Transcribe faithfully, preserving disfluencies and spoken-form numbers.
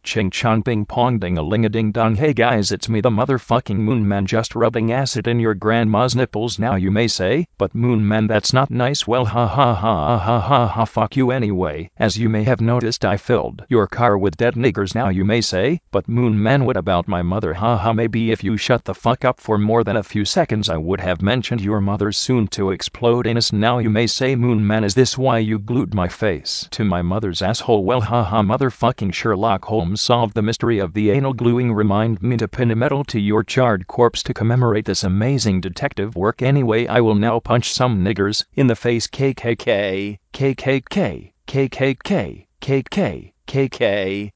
ching chong bing pong ding a ling a ding dong. Hey guys, it's me, the motherfucking Moon Man, just rubbing acid in your grandma's nipples now, you may say. But Moon Man, that's not nice. Well, ha ha ha ha ha ha, fuck you anyway. As you may have noticed, I filled your car with dead niggers now, you may say. But Moon Man, what about my mother? Ha ha, maybe if you shut the fuck up for more than a few seconds I would have mentioned your mother's soon to explode anus now, you may say. Moon Man, is this why you glued my face to my mother's asshole? Well, haha, motherfucking Sherlock Holmes solved the mystery of the anal gluing. Remind me to pin a medal to your charred corpse to commemorate this amazing detective work. Anyway, I will now punch some niggers in the face. K K K, K K K, K K K, K K K, K K.